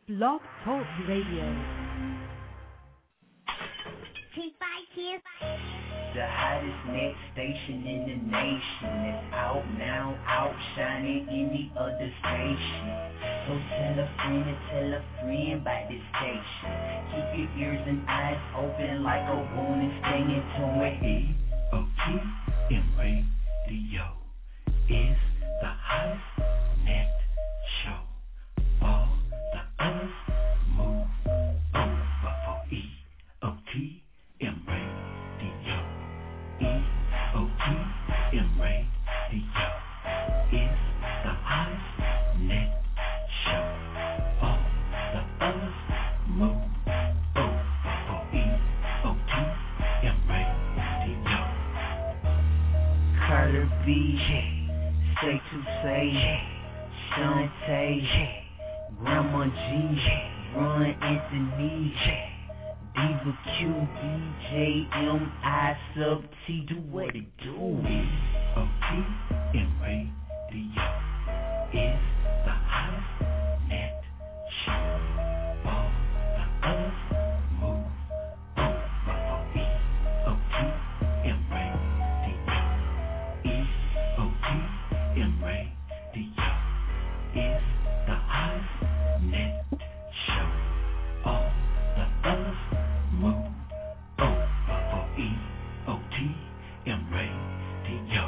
Blog Talk Radio. The hottest next station in the nation is out now, outshining any other station. So tell a friend about this station. Keep your ears and eyes open like a wound and stay into it. EOTM Radio is the hottest net show. All the others move over for EOTM Radio. EOTM Radio is the hottest net show. All the others move over for EOTM Radio. Carter B, Say to Say, Shantae, Grandma G, Ron Anthony, Diva Q, DJ M, I sub T, do what it do. EOTM Radio is the hottest net show. All the others move over for EOTM Radio. EOTM Radio is the hottest net show. All the others move over for EOTM Radio.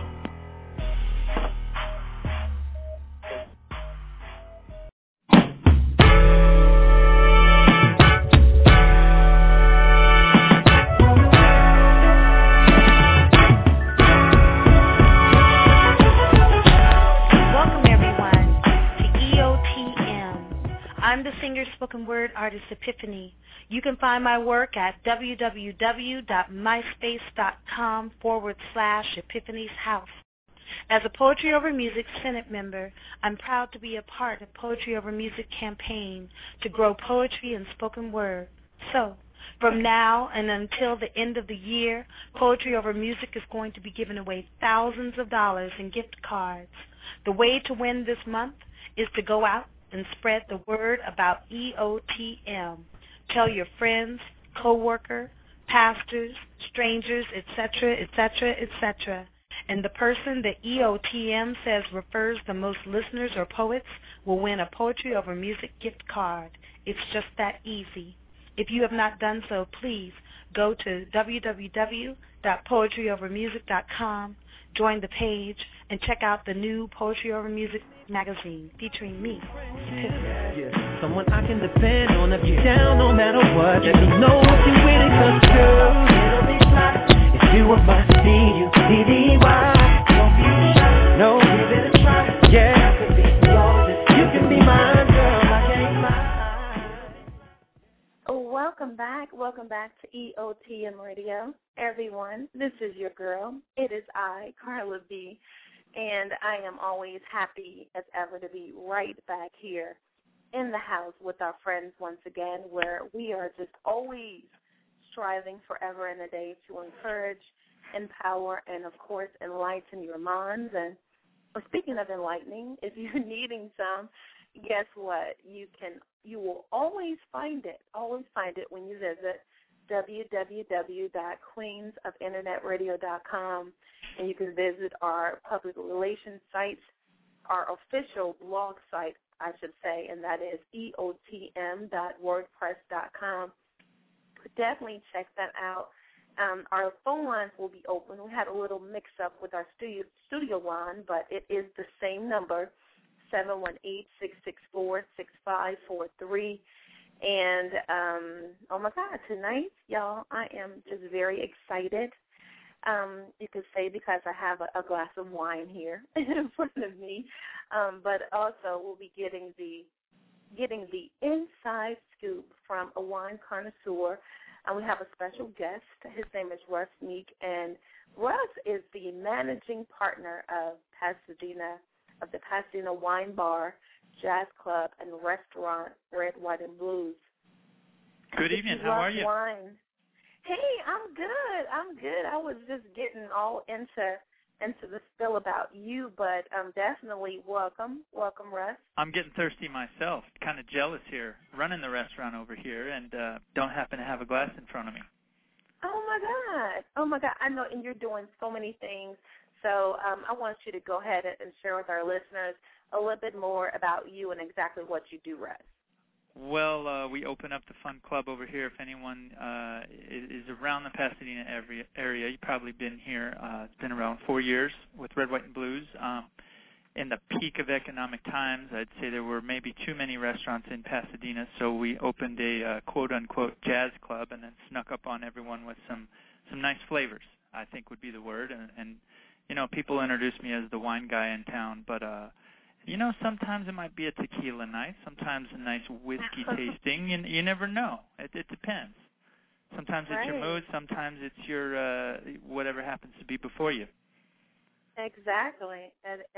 Welcome everyone to EOTM. I'm the singer spoken word artist Epiphany. You can find my work at www.myspace.com/Epiphany's House. As a Poetry Over Music Senate member, I'm proud to be a part of Poetry Over Music campaign to grow poetry and spoken word. So, from now and until the end of the year, Poetry Over Music is going to be giving away thousands of dollars in gift cards. The way to win this month is to go out and spread the word about EOTM. Tell your friends, co-worker, pastors, strangers, etc., etc., etc. And the person that EOTM says refers the most listeners or poets will win a Poetry Over Music gift card. It's just that easy. If you have not done so, please go to www.poetryovermusic.com, join the page, and check out the new Poetry Over Music magazine featuring me, Epiphany. Yeah, someone I can depend on if you're down no matter what. Let me know if you're with it, 'cause girl, it'll be fly. If you a must be, you DDY. Don't be shy, no, give it a try. Yeah, I could be yours if you can be mine, girl, I can't lie. Welcome back to EOTM Radio. Everyone, this is your girl. It is I, Carla B, and I am always happy as ever to be right back here in the house with our friends once again, where we are just always striving forever and a day to encourage, empower, and, of course, enlighten your minds. And speaking of enlightening, if you're needing some, guess what? You will always find it when you visit www.queensofinternetradio.com, and you can visit our public relations sites, our official blog site, I should say, and that is eotm.wordpress.com. Definitely check that out. Our phone lines will be open. We had a little mix-up with our studio line, but it is the same number, 718-664-6543. And, oh, my God, tonight, y'all, I am just very excited. You could say because I have a glass of wine here in front of me. But also we'll be getting the inside scoop from a wine connoisseur. And we have a special guest. His name is Russ Meek. And Russ is the managing partner of the Pasadena Wine Bar, Jazz Club, and Restaurant Red, White, and Blues. Good evening. How are you? Wine. Hey, I'm good. I was just getting all into into the spill about you, but definitely welcome, Russ. I'm getting thirsty myself, kind of jealous here, running the restaurant over here, and don't happen to have a glass in front of me. Oh my God! I know, and you're doing so many things. So I want you to go ahead and share with our listeners a little bit more about you and exactly what you do, Russ. Well, we open up the Fun Club over here. If anyone is around the Pasadena area, you've probably been here. It's been around 4 years with Red, White, and Blues. In the peak of economic times, I'd say there were maybe too many restaurants in Pasadena, so we opened a quote-unquote jazz club and then snuck up on everyone with some nice flavors, I think would be the word. And you know, people introduce me as the wine guy in town, but you know, sometimes it might be a tequila night, sometimes a nice whiskey tasting. You never know. It depends. Sometimes it's your mood, sometimes it's your whatever happens to be before you. Exactly.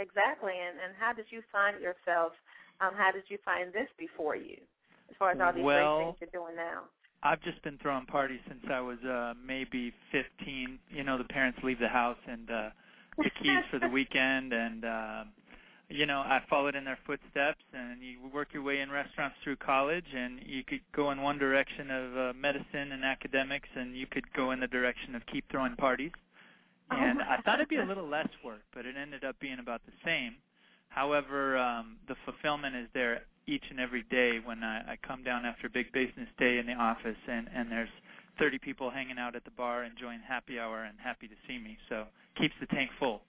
And how did you find yourself? How did you find this before you, as far as all these great things you're doing now? I've just been throwing parties since I was maybe 15. You know, the parents leave the house and the keys for the weekend, and you know, I followed in their footsteps, and you work your way in restaurants through college, and you could go in one direction of medicine and academics, and you could go in the direction of keep throwing parties. And I thought it'd be a little less work, but it ended up being about the same. However, the fulfillment is there each and every day when I come down after a big business day in the office, and there's 30 people hanging out at the bar enjoying happy hour and happy to see me. So keeps the tank full.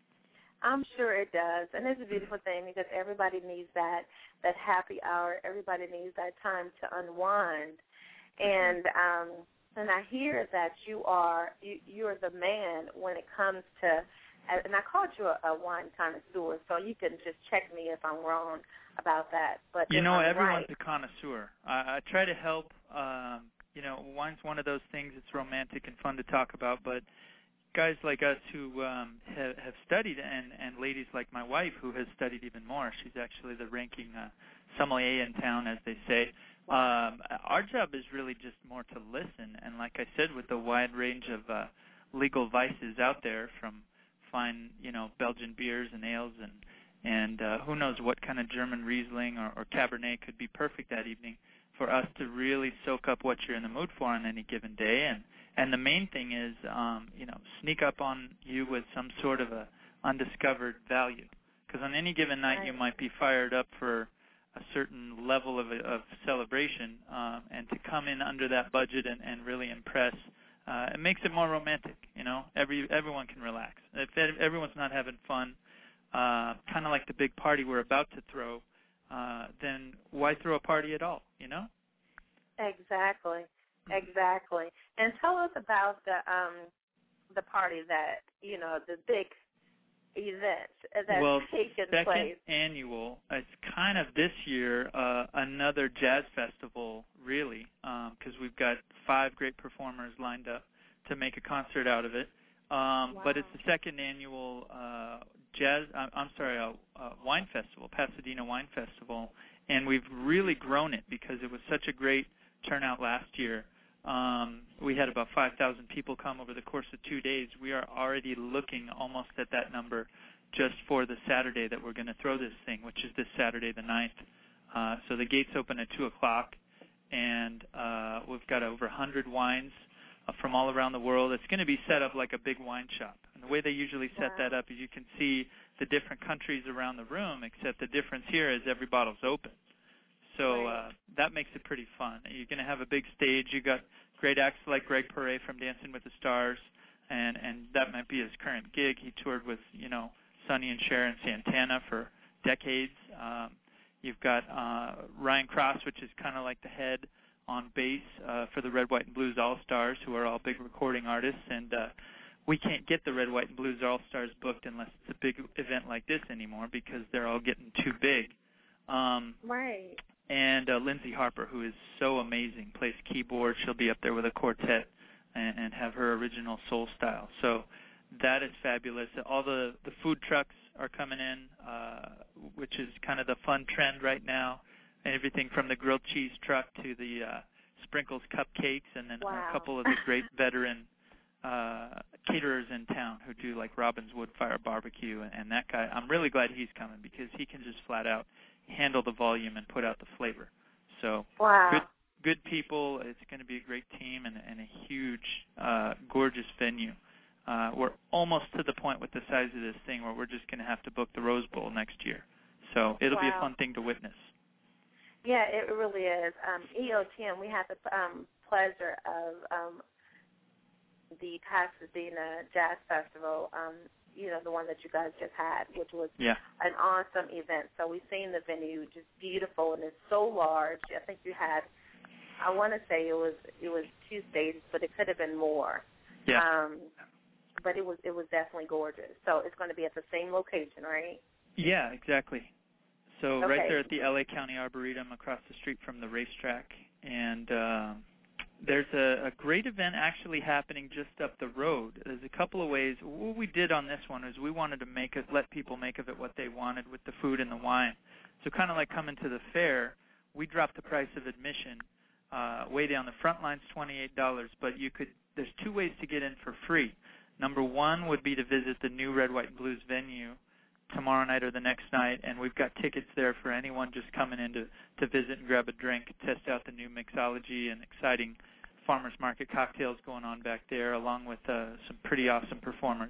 I'm sure it does, and it's a beautiful thing because everybody needs that happy hour. Everybody needs that time to unwind, and I hear that you're the man when it comes to, and I called you a wine connoisseur, so you can just check me if I'm wrong about that. But you know, everyone's a connoisseur. I try to help. You know, wine's one of those things that's romantic and fun to talk about, but guys like us who have studied, and ladies like my wife who has studied even more. She's actually the ranking sommelier in town, as they say. Our job is really just more to listen, and like I said, with the wide range of legal vices out there, from fine, you know, Belgian beers and ales, and who knows what kind of German Riesling or Cabernet could be perfect that evening, for us to really soak up what you're in the mood for on any given day. And the main thing is, you know, sneak up on you with some sort of a undiscovered value. Because on any given night you might be fired up for a certain level of celebration, and to come in under that budget and really impress, it makes it more romantic. You know, everyone can relax. If everyone's not having fun, kind of like the big party we're about to throw, then why throw a party at all? You know? Exactly. And tell us about the party that, you know, the big event that's taken place. Well, second annual. It's kind of this year another jazz festival, really, because we've got 5 great performers lined up to make a concert out of it. But it's the second annual wine festival, Pasadena Wine Festival, and we've really grown it because it was such a great turnout last year. We had about 5,000 people come over the course of 2 days. We are already looking almost at that number just for the Saturday that we're going to throw this thing, which is this Saturday the 9th. So the gates open at 2 o'clock, and we've got over 100 wines from all around the world. It's going to be set up like a big wine shop. And the way they usually set that up is you can see the different countries around the room, except the difference here is every bottle's open. So that makes it pretty fun. You're going to have a big stage. You got great acts like Greg Perret from Dancing with the Stars, and that might be his current gig. He toured with, you know, Sonny and Cher Santana for decades. You've got Ryan Cross, which is kind of like the head on bass for the Red, White, and Blues All-Stars, who are all big recording artists. And we can't get the Red, White, and Blues All-Stars booked unless it's a big event like this anymore because they're all getting too big. And Lindsay Harper, who is so amazing, plays keyboard. She'll be up there with a quartet and have her original soul style. So that is fabulous. All the food trucks are coming in, which is kind of the fun trend right now. And everything from the grilled cheese truck to the Sprinkles cupcakes, and then a couple of the great veteran caterers in town who do like Robin's Woodfire Barbecue, and that guy, I'm really glad he's coming because he can just flat out handle the volume and put out the flavor. So good people. It's going to be a great team and a huge, gorgeous venue. We're almost to the point with the size of this thing where we're just going to have to book the Rose Bowl next year. So it'll be a fun thing to witness. Yeah, it really is. EOTM, we had the pleasure of the Pasadena Jazz Festival, the one that you guys just had, which was an awesome event. So we've seen the venue, just beautiful, and it's so large. I think you had, I want to say it was 2 stages, but it could have been more. Yeah. But it was definitely gorgeous. So it's going to be at the same location, right? Yeah, exactly. So right there at the LA County Arboretum across the street from the racetrack. And there's a great event actually happening just up the road. There's a couple of ways. What we did on this one is we wanted to let people make of it what they wanted with the food and the wine. So kind of like coming to the fair, we dropped the price of admission way down. The front line's $28, but there's 2 ways to get in for free. Number 1 would be to visit the new Red, White, and Blues venue tomorrow night or the next night, and we've got tickets there for anyone just coming in to visit and grab a drink, test out the new mixology and exciting farmers market cocktails going on back there, along with some pretty awesome performers.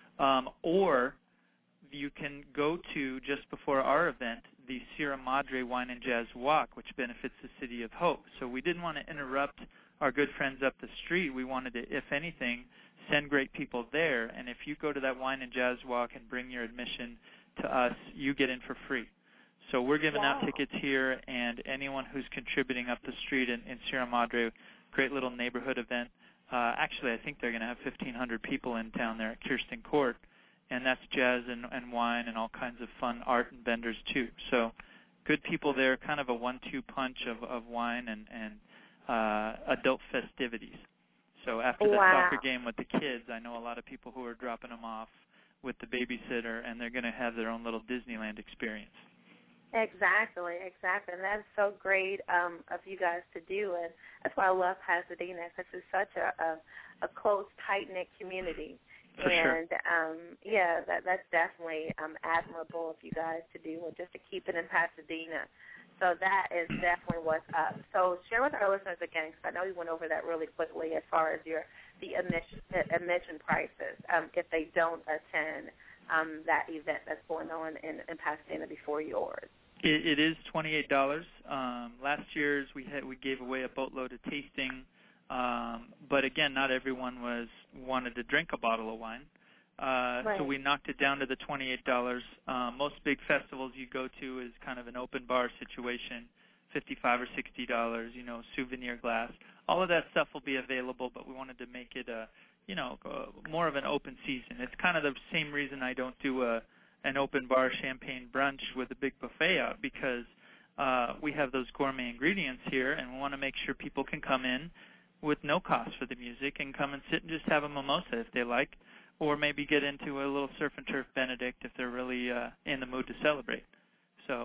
Or you can go to, just before our event, the Sierra Madre Wine and Jazz Walk, which benefits the City of Hope. So we didn't want to interrupt our good friends up the street. We wanted to, if anything, send great people there. And if you go to that Wine and Jazz Walk and bring your admission to us, you get in for free. So we're giving out tickets here, and anyone who's contributing up the street in Sierra Madre, great little neighborhood event. Actually, I think they're going to have 1,500 people in town there at Kirsten Court, and that's jazz and wine and all kinds of fun art and vendors too. So good people there, kind of a 1-2 punch of wine and adult festivities. So after the soccer game with the kids, I know a lot of people who are dropping them off with the babysitter, and they're going to have their own little Disneyland experience. Exactly. And that's so great of you guys to do, and that's why I love Pasadena, because it's such a close, tight-knit community. For sure. That's definitely admirable of you guys to do, and just to keep it in Pasadena. So that is definitely what's up. So share with our listeners again, because I know you went over that really quickly as far as the admission prices if they don't attend that event that's going on in Pasadena before yours. It is $28. Last year's we gave away a boatload of tasting, but again, not everyone wanted to drink a bottle of wine. So we knocked it down to the $28. Most big festivals you go to is kind of an open bar situation, $55 or $60, souvenir glass. All of that stuff will be available, but we wanted to make it more of an open season. It's kind of the same reason I don't do an open bar champagne brunch with a big buffet out, because we have those gourmet ingredients here, and we want to make sure people can come in with no cost for the music and come and sit and just have a mimosa if they like, or maybe get into a little surf and turf Benedict if they're really in the mood to celebrate. So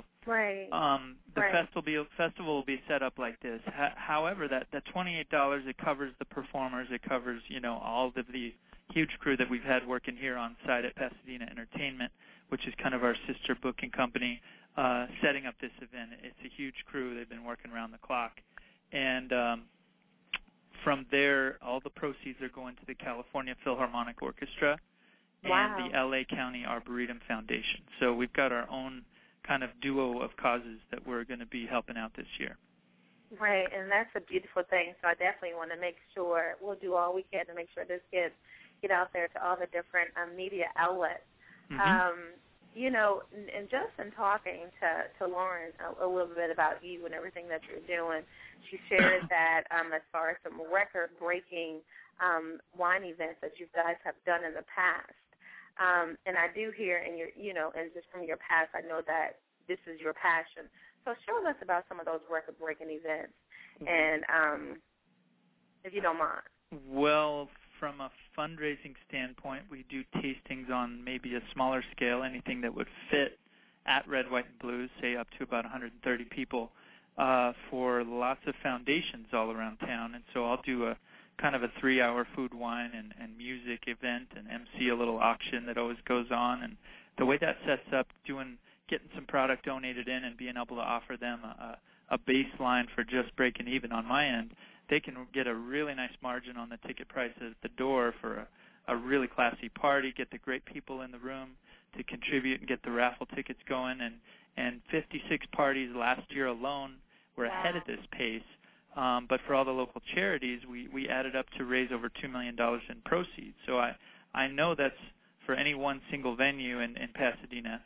the festival will be set up like this. However, that $28, it covers the performers, it covers all of the huge crew that we've had working here on site at Pasadena Entertainment, which is kind of our sister booking company, setting up this event. It's a huge crew. They've been working around the clock. And from there, all the proceeds are going to the California Philharmonic Orchestra and the LA County Arboretum Foundation. So we've got our own kind of duo of causes that we're going to be helping out this year. Right, and that's a beautiful thing. So I definitely want to make sure we'll do all we can to make sure this gets out there to all the different media outlets. Mm-hmm. And just in talking to Lauren a little bit about you and everything that you're doing, she shared that as far as some record-breaking wine events that you guys have done in the past. And I do hear in your, and just from your past, I know that this is your passion. So share with us about some of those record-breaking events, and if you don't mind. Well, from a fundraising standpoint, we do tastings on maybe a smaller scale, anything that would fit at Red, White, and Blues, say up to about 130 people. for lots of foundations all around town. And so I'll do a kind of a 3-hour food, wine, and music event and MC a little auction that always goes on. And the way that sets up, getting some product donated in and being able to offer them a baseline for just breaking even on my end, they can get a really nice margin on the ticket price at the door for a really classy party, get the great people in the room to contribute and get the raffle tickets going. And 56 parties last year alone were ahead of this pace. But for all the local charities, we added up to raise over $2 million in proceeds. So I know that's for any one single venue in Pasadena,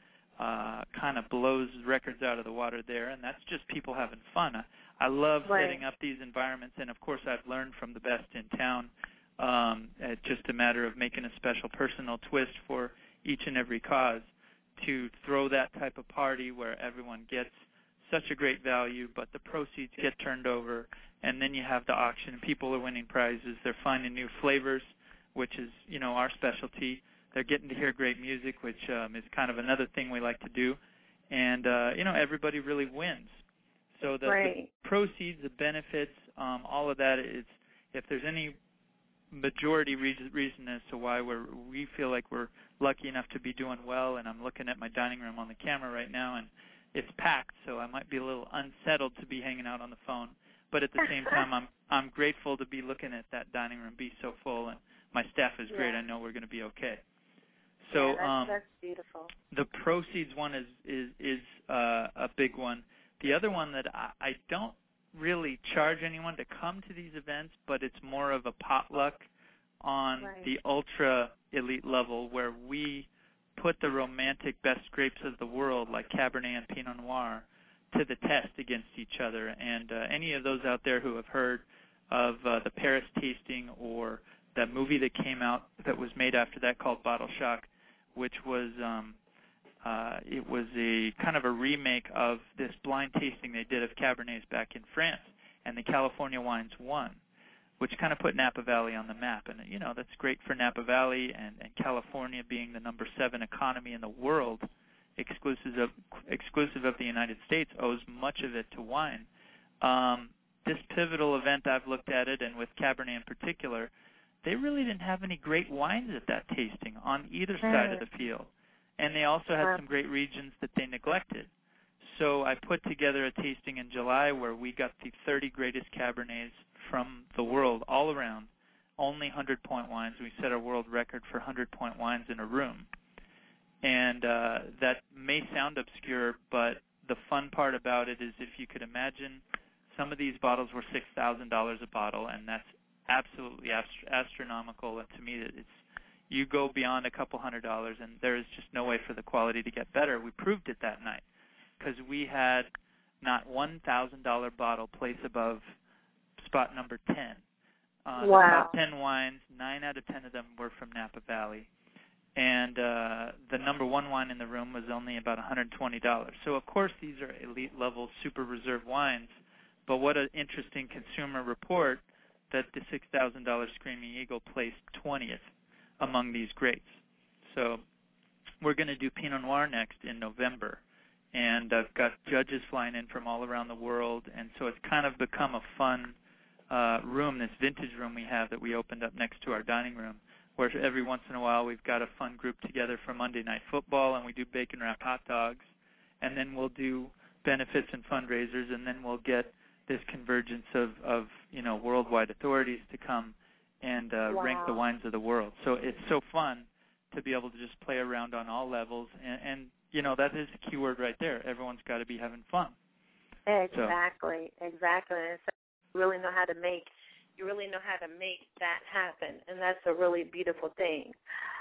kind of blows records out of the water there, and that's just people having fun. I love setting up these environments, and of course I've learned from the best in town. It's just a matter of making a special personal twist for each and every cause to throw that type of party where everyone gets such a great value, but the proceeds get turned over, and then you have the auction, and people are winning prizes. They're finding new flavors, which is, our specialty. They're getting to hear great music, which is kind of another thing we like to do. And, everybody really wins. So the proceeds, the benefits, all of that, if there's any majority reason as to why we feel like we're lucky enough to be doing well, and I'm looking at my dining room on the camera right now, and it's packed, so I might be a little unsettled to be hanging out on the phone. But at the same time, I'm grateful to be looking at that dining room be so full, and my staff is great. I know we're going to be okay. So that's beautiful. The proceeds one is a big one. The other one that I don't really charge anyone to come to these events, but it's more of a potluck on the ultra elite level where we put the romantic best grapes of the world, like Cabernet and Pinot Noir, to the test against each other. And any of those out there who have heard of the Paris tasting or that movie that came out that was made after that called Bottle Shock, which was it was a kind of a remake of this blind tasting they did of Cabernets back in France, and the California wines won, which kind of put Napa Valley on the map. And, that's great for Napa Valley, and California being the number 7 economy in the world, exclusive of the United States, owes much of it to wine. This pivotal event, I've looked at it, and with Cabernet in particular, they really didn't have any great wines at that tasting on either side of the field. And they also had some great regions that they neglected. So I put together a tasting in July where we got the 30 greatest Cabernets from the world all around, only 100-point wines. We set a world record for 100-point wines in a room. And that may sound obscure, but the fun part about it is if you could imagine some of these bottles were $6,000 a bottle, and that's absolutely astronomical. And to me, you go beyond a couple $100, and there is just no way for the quality to get better. We proved it that night because we had not $1,000 bottle place above spot number 10. The top 10 wines, 9 out of 10 of them were from Napa Valley. And the number 1 wine in the room was only about $120. So, of course, these are elite-level super reserve wines. But what an interesting consumer report that the $6,000 Screaming Eagle placed 20th among these greats. So we're going to do Pinot Noir next in November. And I've got judges flying in from all around the world. And so it's kind of become a fun room, this vintage room we have that we opened up next to our dining room, where every once in a while we've got a fun group together for Monday Night Football, and we do bacon-wrapped hot dogs. And then we'll do benefits and fundraisers, and then we'll get this convergence of worldwide authorities to come and rank the wines of the world. So it's so fun to be able to just play around on all levels, and that is the key word right there. Everyone's got to be having fun. Exactly. And so you really know how to make that happen, and that's a really beautiful thing.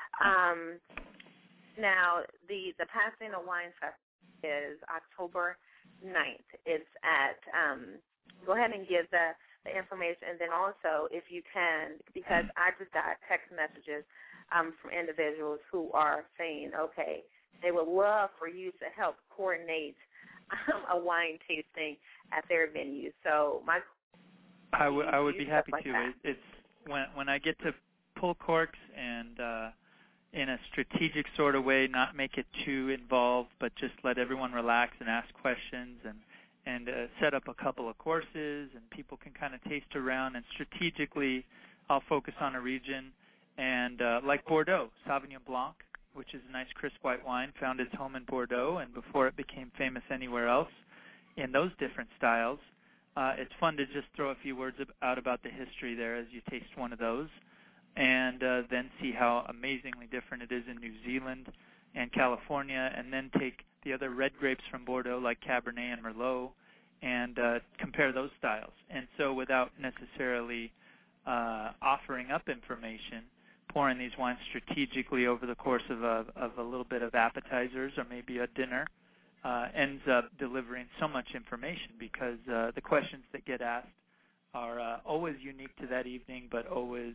Now, the Pasadena Wine Festival is October 9th. It's at go ahead and give the information, and then also, if you can, because I just got text messages from individuals who are saying, okay, they would love for you to help coordinate a wine tasting at their venue. So I would be happy to. It's when I get to pull corks and in a strategic sort of way, not make it too involved, but just let everyone relax and ask questions and set up a couple of courses, and people can kind of taste around. And strategically, I'll focus on a region, and like Bordeaux, Sauvignon Blanc, which is a nice crisp white wine, found its home in Bordeaux, and before it became famous anywhere else in those different styles. It's fun to just throw a few words out about the history there as you taste one of those, and then see how amazingly different it is in New Zealand and California, and then take the other red grapes from Bordeaux like Cabernet and Merlot and compare those styles. And so without necessarily offering up information, pouring these wines strategically over the course of a little bit of appetizers or maybe a dinner ends up delivering so much information, because the questions that get asked are always unique to that evening, but always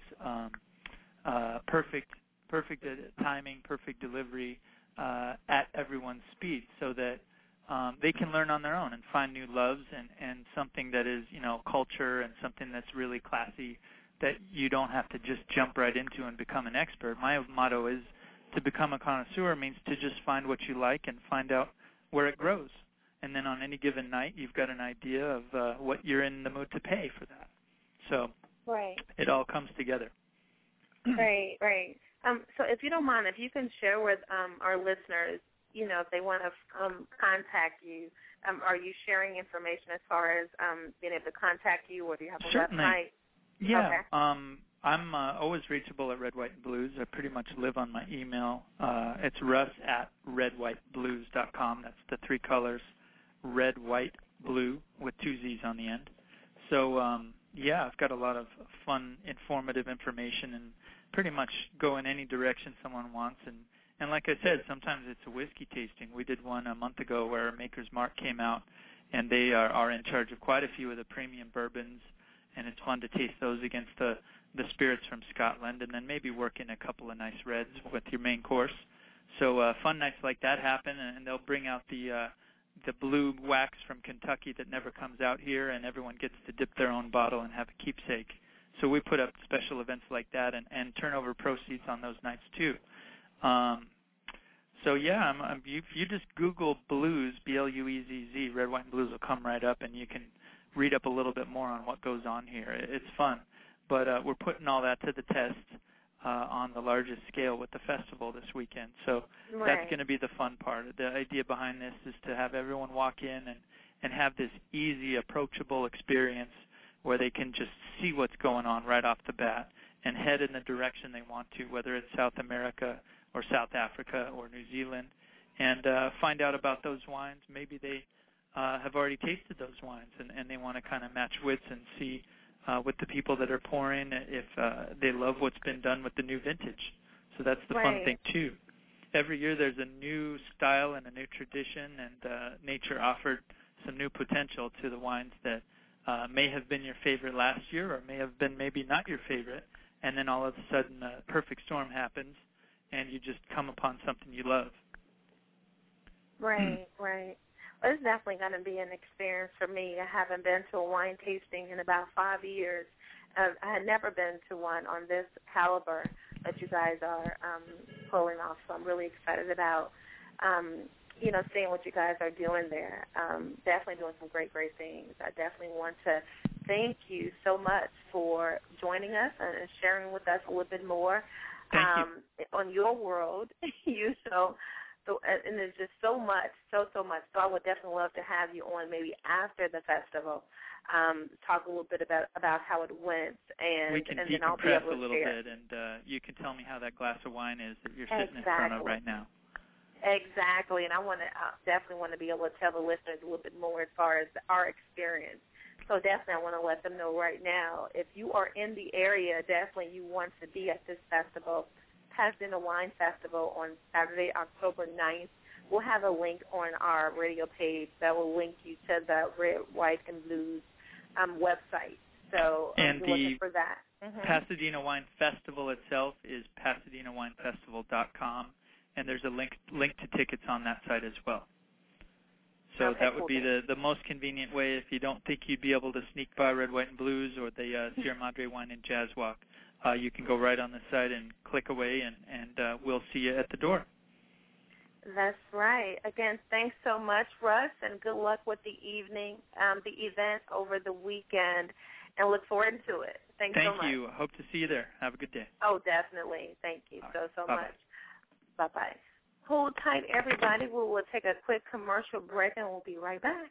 perfect timing, perfect delivery at everyone's speed, so that they can learn on their own and find new loves and something that is, culture, and something that's really classy that you don't have to just jump right into and become an expert. My motto is to become a connoisseur means to just find what you like and find out where it grows. And then on any given night, you've got an idea of what you're in the mood to pay for that. So right. It all comes together. Right. So if you don't mind, if you can share with our listeners, if they want to contact you, are you sharing information as far as being able to contact you, or do you have a Certainly. website? Yeah. Okay. I'm always reachable at Red, White, and Blues. I pretty much live on my email. It's russ@redwhiteblues.com. That's the three colors, red, white, blue, with two Z's on the end. So, I've got a lot of fun, informative information, and pretty much go in any direction someone wants. And like I said, sometimes it's a whiskey tasting. We did one a month ago where Maker's Mark came out, and they are in charge of quite a few of the premium bourbons, and it's fun to taste those against the spirits from Scotland, and then maybe work in a couple of nice reds with your main course. So fun nights like that happen, and they'll bring out the blue wax from Kentucky that never comes out here, and everyone gets to dip their own bottle and have a keepsake. So we put up special events like that and turn over proceeds on those nights too. If you just Google blues, B-L-U-E-Z-Z, Red, White, and Blues will come right up, and you can read up a little bit more on what goes on here. It's fun. But we're putting all that to the test on the largest scale with the festival this weekend. So That's going to be the fun part. The idea behind this is to have everyone walk in and have this easy, approachable experience where they can just see what's going on right off the bat and head in the direction they want to, whether it's South America or South Africa or New Zealand, and find out about those wines. Maybe they have already tasted those wines, and they want to kind of match wits and see with the people that are pouring if they love what's been done with the new vintage. So that's the fun thing, too. Every year there's a new style and a new tradition, and nature offered some new potential to the wines that may have been your favorite last year or may have been maybe not your favorite, and then all of a sudden a perfect storm happens, and you just come upon something you love. Right. Well, it's definitely going to be an experience for me. I haven't been to a wine tasting in about 5 years. I had never been to one on this caliber that you guys are pulling off, so I'm really excited about, seeing what you guys are doing there. Definitely doing some great things. I definitely want to thank you so much for joining us and sharing with us a little bit more on your world. And there's just so much. So much. So I would definitely love to have you on maybe after the festival, talk a little bit about how it went, and we can and then I'll be decompress able to a little share. bit, and you can tell me how that glass of wine is that you're sitting in front of right now. Exactly, and I definitely want to be able to tell the listeners a little bit more as far as our experience. So definitely I want to let them know right now, if you are in the area, definitely you want to be at this festival, Pasadena Wine Festival, on Saturday, October 9th. We'll have a link on our radio page that will link you to the Red, White, and Blues website. So and you're looking for that. Pasadena Wine Festival itself is PasadenaWineFestival.com, and there's a link to tickets on that site as well. So that would be the most convenient way if you don't think you'd be able to sneak by Red, White, and Blues or the Sierra Madre Wine and Jazz Walk. You can go right on the site and click away, and we'll see you at the door. That's right. Again, thanks so much, Russ, and good luck with the event over the weekend, and look forward to it. Thanks so much. Thank you. Hope to see you there. Have a good day. Oh, definitely. Thank you so Bye-bye. much. Bye-bye. Hold tight, everybody. We will take a quick commercial break, and we'll be right back.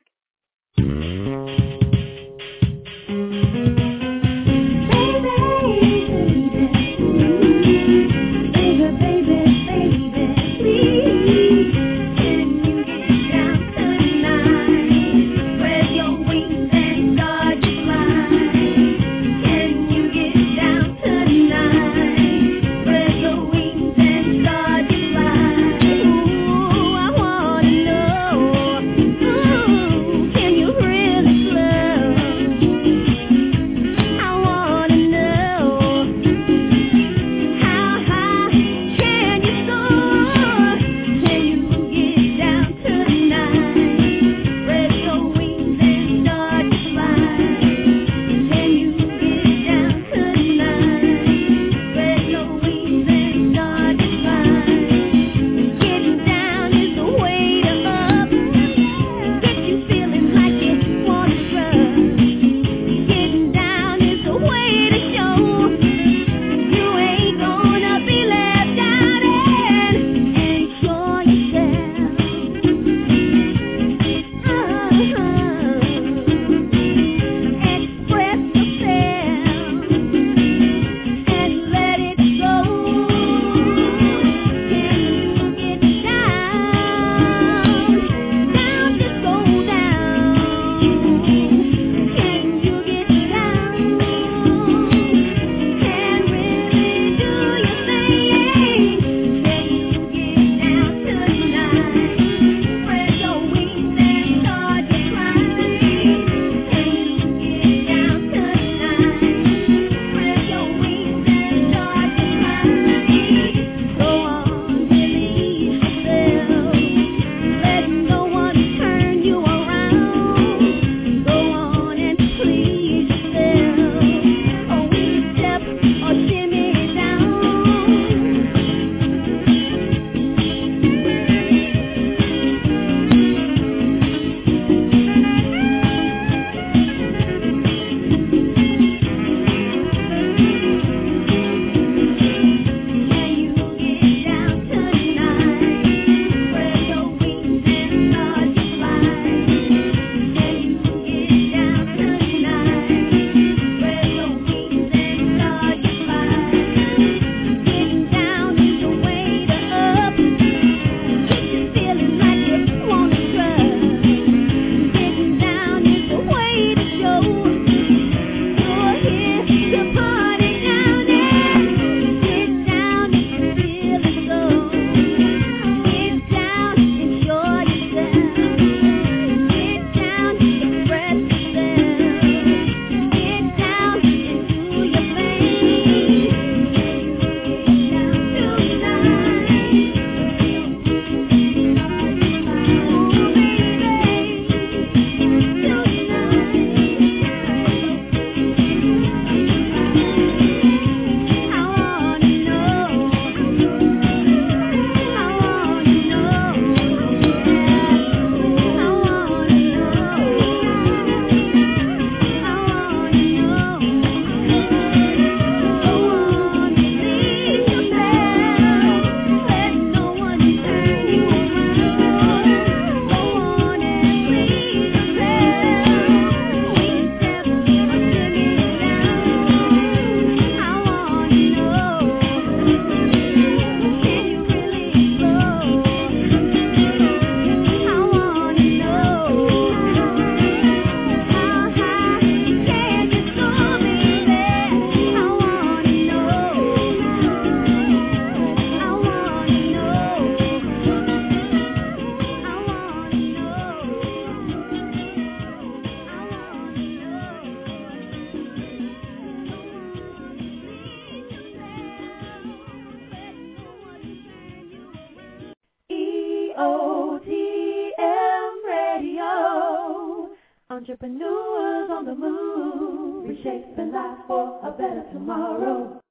Entrepreneurs on the move, reshaping life for a better tomorrow.